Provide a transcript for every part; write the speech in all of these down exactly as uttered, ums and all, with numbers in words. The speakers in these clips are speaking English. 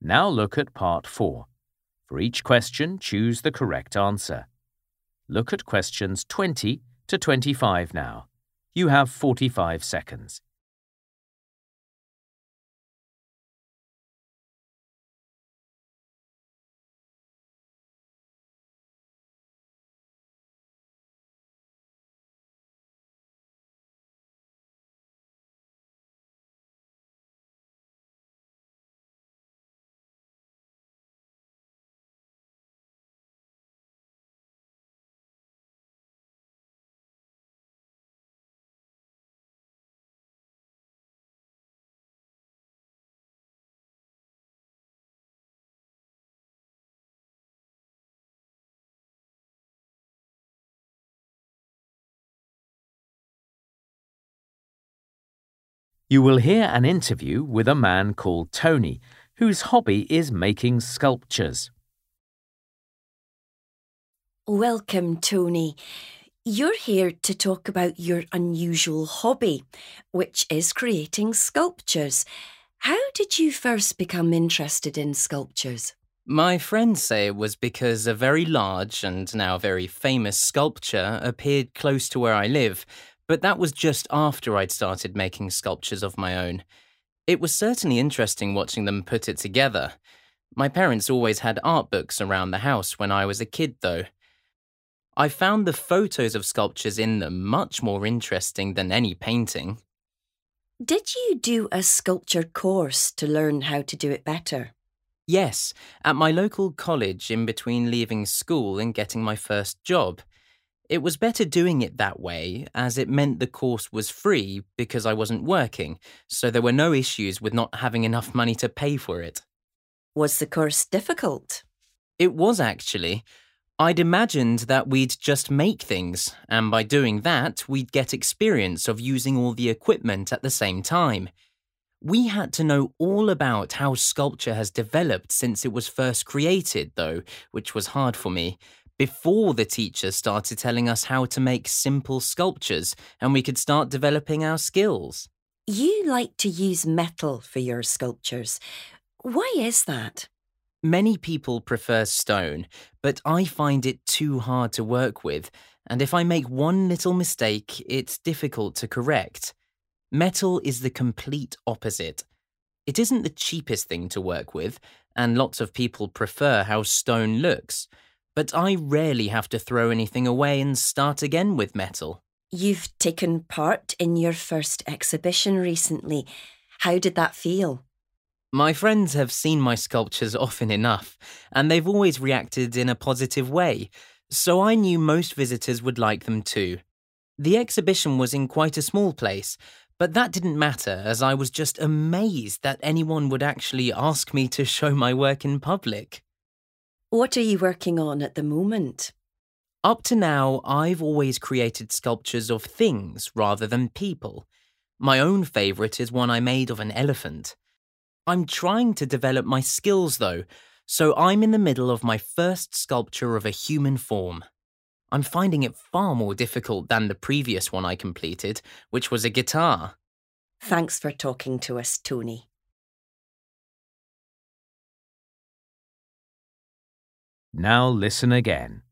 Now look at part four. For each question, choose the correct answer. Look at questions twenty to twenty-five now. You have forty-five seconds. You will hear an interview with a man called Tony, whose hobby is making sculptures. Welcome, Tony. You're here to talk about your unusual hobby, which is creating sculptures. How did you first become interested in sculptures? My friends say it was because a very large and now very famous sculpture appeared close to where I live, but that was just after I'd started making sculptures of my own. It was certainly interesting watching them put it together. My parents always had art books around the house when I was a kid, though. I found the photos of sculptures in them much more interesting than any painting. Did you do a sculpture course to learn how to do it better? Yes, at my local college in between leaving school and getting my first job. It was better doing it that way, as it meant the course was free because I wasn't working, so there were no issues with not having enough money to pay for it. Was the course difficult? It was actually. I'd imagined that we'd just make things, and by doing that, we'd get experience of using all the equipment at the same time. We had to know all about how sculpture has developed since it was first created, though, which was hard for me, before the teacher started telling us how to make simple sculptures and we could start developing our skills. You like to use metal for your sculptures. Why is that? Many people prefer stone, but I find it too hard to work with, and if I make one little mistake, it's difficult to correct. Metal is the complete opposite. It isn't the cheapest thing to work with, and lots of people prefer how stone looks, but I rarely have to throw anything away and start again with metal. You've taken part in your first exhibition recently. How did that feel? My friends have seen my sculptures often enough, and they've always reacted in a positive way, so I knew most visitors would like them too. The exhibition was in quite a small place, but that didn't matter as I was just amazed that anyone would actually ask me to show my work in public. What are you working on at the moment? Up to now, I've always created sculptures of things rather than people. My own favourite is one I made of an elephant. I'm trying to develop my skills though, so I'm in the middle of my first sculpture of a human form. I'm finding it far more difficult than the previous one I completed, which was a guitar. Thanks for talking to us, Tony. Now listen again.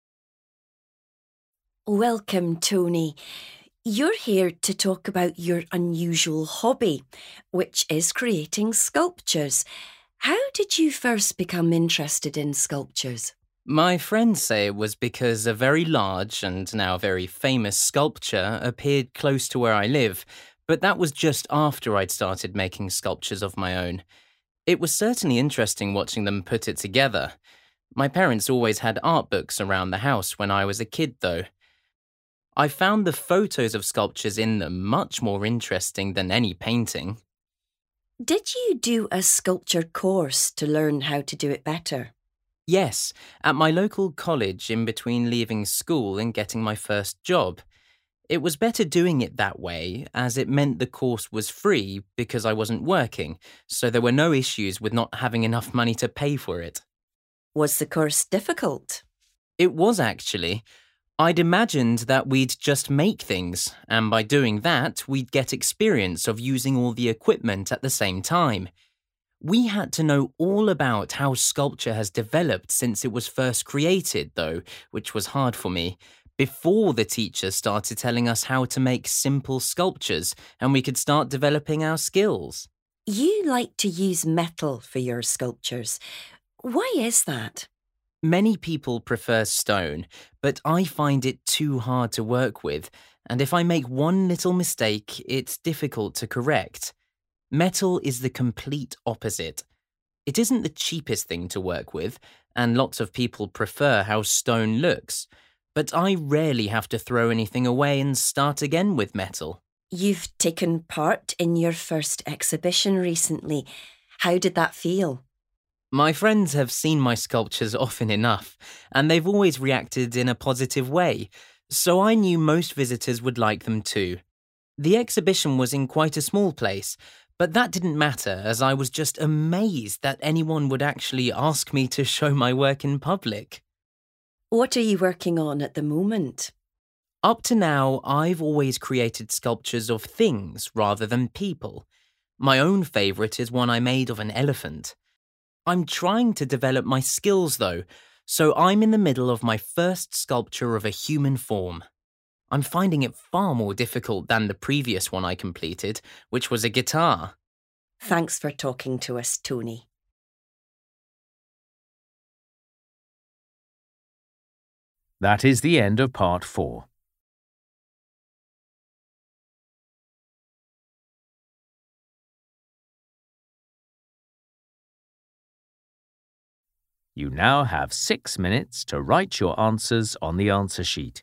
Welcome, Tony. You're here to talk about your unusual hobby, which is creating sculptures. How did you first become interested in sculptures? My friends say it was because a very large and now very famous sculpture appeared close to where I live, but that was just after I'd started making sculptures of my own. It was certainly interesting watching them put it together. My parents always had art books around the house when I was a kid, though. I found the photos of sculptures in them much more interesting than any painting. Did you do a sculpture course to learn how to do it better? Yes, at my local college in between leaving school and getting my first job. It was better doing it that way, as it meant the course was free because I wasn't working, so there were no issues with not having enough money to pay for it. Was the course difficult? It was actually. I'd imagined that we'd just make things, and by doing that, we'd get experience of using all the equipment at the same time. We had to know all about how sculpture has developed since it was first created, though, which was hard for me, before the teacher started telling us how to make simple sculptures and we could start developing our skills. You like to use metal for your sculptures. Why is that? Many people prefer stone, but I find it too hard to work with, and if I make one little mistake, it's difficult to correct. Metal is the complete opposite. It isn't the cheapest thing to work with, and lots of people prefer how stone looks, but I rarely have to throw anything away and start again with metal. You've taken part in your first exhibition recently. How did that feel? My friends have seen my sculptures often enough, and they've always reacted in a positive way, so I knew most visitors would like them too. The exhibition was in quite a small place, but that didn't matter as I was just amazed that anyone would actually ask me to show my work in public. What are you working on at the moment? Up to now, I've always created sculptures of things rather than people. My own favourite is one I made of an elephant. I'm trying to develop my skills though, so I'm in the middle of my first sculpture of a human form. I'm finding it far more difficult than the previous one I completed, which was a guitar. Thanks for talking to us, Tony. That is the end of part four. You now have six minutes to write your answers on the answer sheet.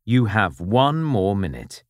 You have one more minute.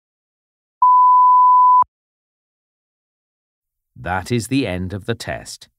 That is the end of the test.